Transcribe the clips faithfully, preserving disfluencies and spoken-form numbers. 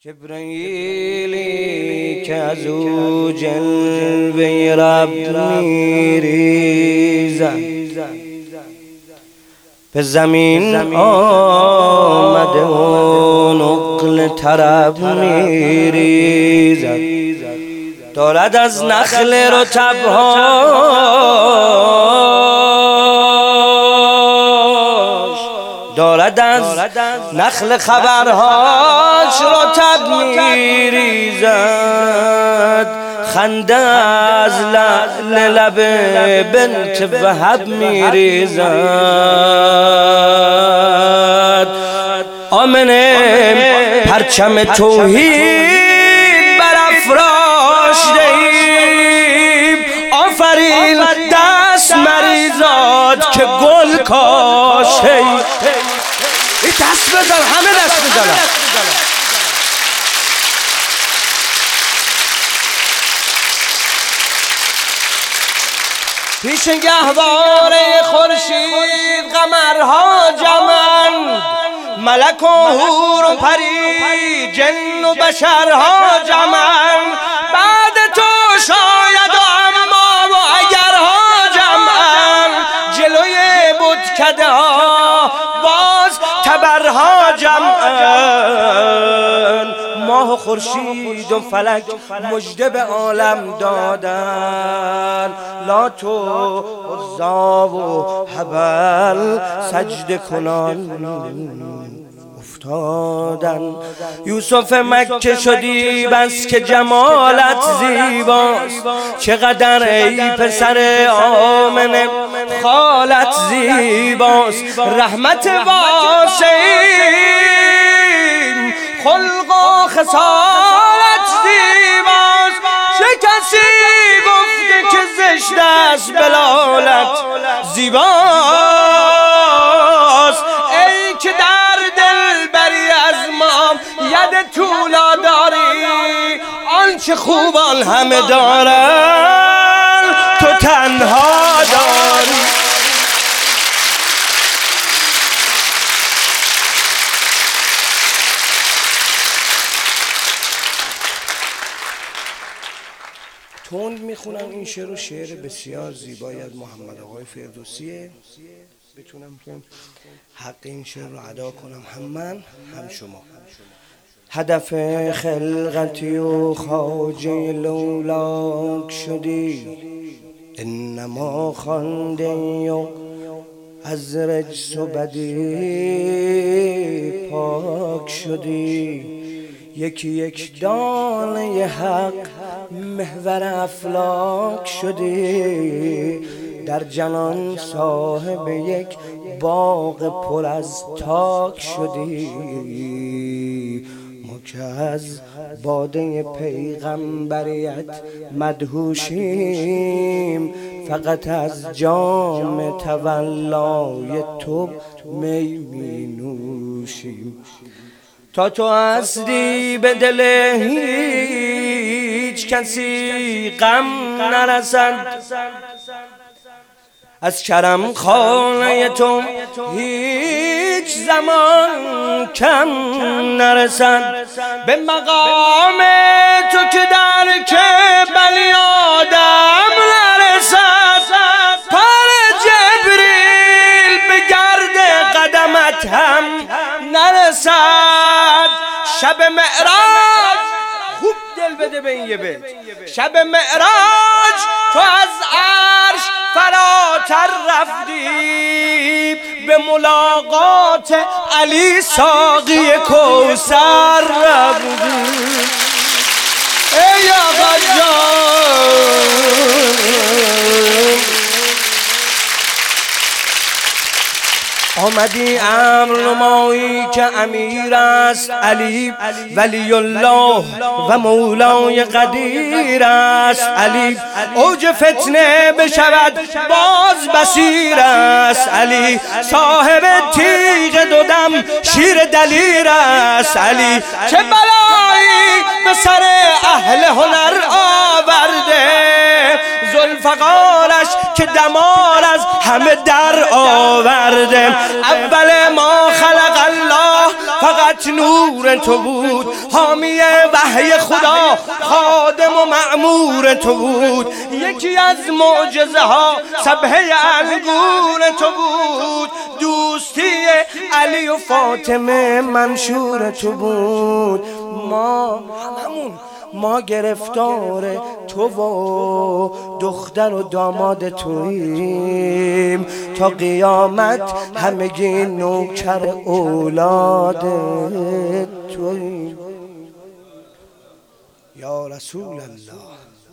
جبرئیلی که از او جلوه رب میریزد به زمین آمده و نقل طرب میریزد، دارد از نخل رطبهاش دارد از نخل خبرهاش رطب میریزد، خنده از لعل لب بنت وهب میریزد. آمنه پرچم توحید برافراشته ایم، آفرین دست مریزاد که گل کاشته ایم. این دست بزن، همه دست بزنن. پیش گهواره خورشید قمرها جمعند، ملک و حور و پری جن و بشرها جمعند، بعد تو شاید و اما و اگرها جمعند، جلوی بتکده ها باز تبرها جمعند. ماه و خورشید و فلک مژده به عالم دادن، لات و عزی و هبل سجده کنان افتادن. یوسف مکه شدی بس که جمالت زیباست، چقدر ای پسر آمنه خالت زیباست. رحمت واسعین خلق و خصالت زیباست، چه کسی گفته که زشت است بلالت زیباست. ای که در دل بری از ما ید طولا داری، آنچه خوبان همه دارن تو تنها داری. تند میخونم این شعر و شعر بسیار زیبایی از محمد آقای فردوسیه، بتونم که حق این شعر رو ادا کنم، هم من هم شما. هدف خلقتی و خواجه لولاک شدی، انما خوانده و از رجس و بدی پاک شدی. یکی یک دانه حق محور افلاک شدی، در جنان صاحب یک باغ پر از تاک شدی. ما که از باده پیغمبریت مدهوشیم، فقط از جام تولای تو می می نوشیم. تا تو هستی به دل هیچ کسی غم نرسد، از کرم خانه تو هیچ زمان کم نرسد. به مقام تو که در که بلی آدم نرسد، پر جبریل به گرد قدمت هم نرسد. شب معراج خوب دل بده به این یه بیت، شب معراج تو از عرش فراتر رفتی، به ملاقات علی ساقی کوثر رفتی. ای آقا جان آمدی امر نمایی که امیر است علی، ولی الله و مولای قدیر است علی. اوج فتنه بشود باز بصیر است علی، صاحب تیغ دو دم شیر دلیر است علی. چه بلایی به سر اهل هنر آورده، ذوالفقارش که دمار از همه در آورده. اول ما خلق الله فقط نور تو بود، حامی وحی خدا خادم و مأمور تو بود. یکی از معجزه ها سبحه انگور تو بود، دوستی علی و فاطمه منشور تو بود. ما هممون ما گرفتار تو و دختر و داماد توییم، تا قیامت همگی نوکر اولاد توییم. یا رسول الله،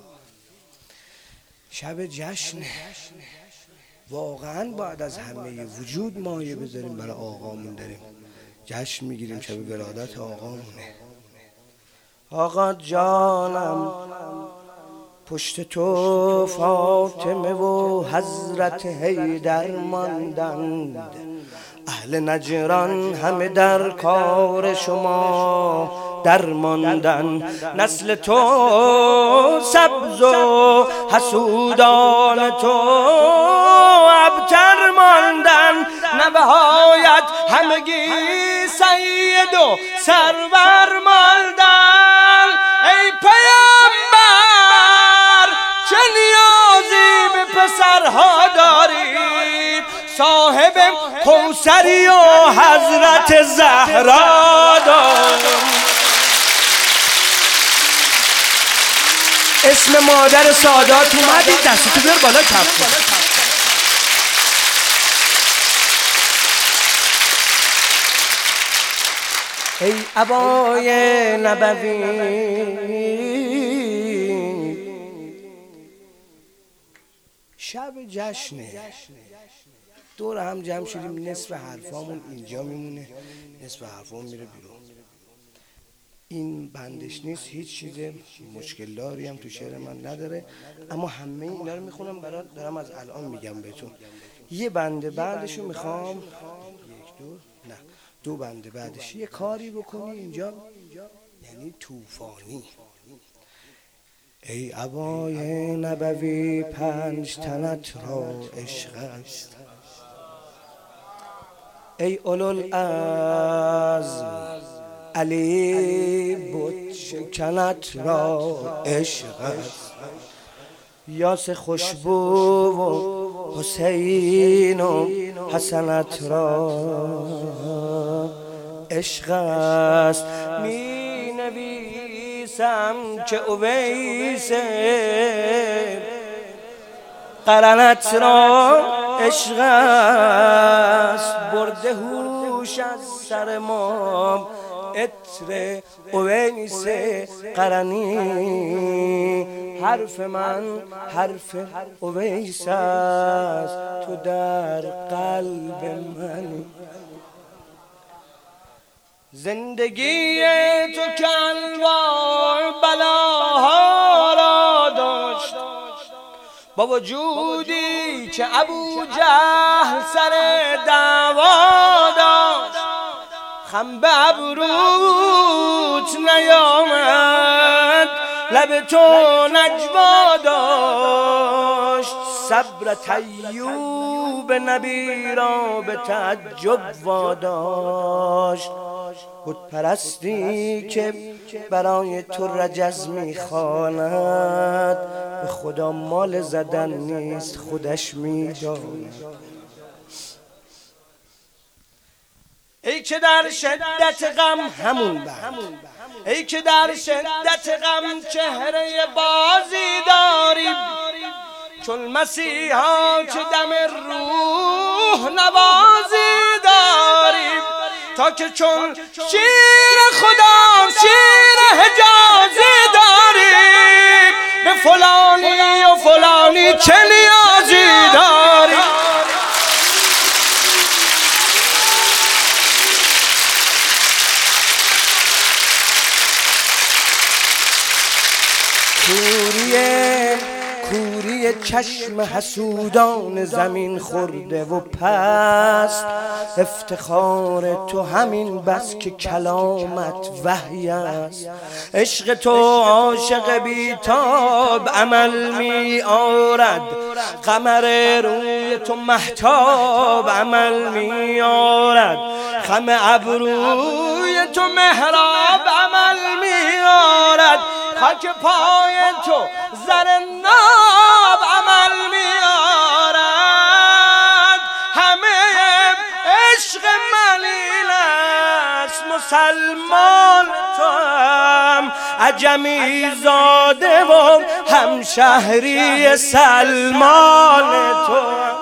شب جشنه، واقعا باید از همه وجود مایه بذاریم برای آقامون، داریم جشن میگیریم، شب ولادت آقامونه. آقا جانم پشت تو فاطمه و حضرت حیدر ماندند، اهل نجران همه در کار شما در ماندن. نسل تو سبز و حسودان تو ابتر ماندن، نبهایت همگی سید و سرور ماندن. ای پیامبر چه نیازی به پسرها داری، صاحب کوثری و حضرت زهرا داری. اسم مادر سادات اومدی، دستتو بیار بالا کف کن. ای ابای نبوی شب جشنه، دور هم جمع شدیم، نصف حرفامون اینجا میمونه، نصف حرفامون میره بیرون. این بندش نیست، هیچ چیز مشکل داری هم تو شعر من نداره، اما همه اینا رو میخونم برات، دارم از الان میگم بهتون. یه بنده بعدشو میخوام، یک دو نه دو بنده بعدش یه کاری بکنی اینجا، یعنی طوفانی. ای ابای نبوی پنج تنت را عشق است، ای اولوالعزم علی بت شکنت را عشق است. یاس خوشبو و حسین و حسنت را عشق است. می نویسم که اویس قرنت را عشق است. برده هوش از سر ما عطر اویس قرنی، حرف من حرف اویس است، تو در قلب منی. زندگی تو که انواع بلاها را داشت، با وجودی که ابو جهل سر دعوا داشت. خم به ابروت نیامد، لب تو نجوا داشت. صبر ایوب نبی را به تعجب واداشت. بت پرستی که برای تو رجز میخواند، به خدا مال زدن نیست خودش میداند. ای که در شدت غم همون بند، ای که در شدت غم چهره بازی داری، چون مسیحا که دم روح نوازی داری. تا که چون شیر خدا شیر حجازی داری، به فلانی و فلانی چه نیازی داری. کوریه کوری چشم حسودان زمین خورده و پست، افتخار تو همین بس که کلامت وحی است. عشق تو عاشق بیتاب عمل می آرد، قمر روی تو مهتاب عمل می آرد. خم ابروی محراب عمل میارد، خاک پای تو زر ناب عمل میارد. همه عشق من این است مسلمان تو هم عجمی زاده و همشهری سلمان تو هم.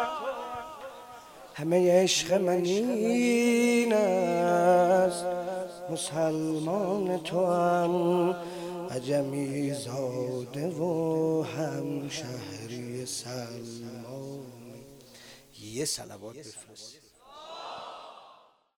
همه عشق من این است مسلمان تو هم عجمی زاده و همشهری سلمان. یه صلوات بفرست.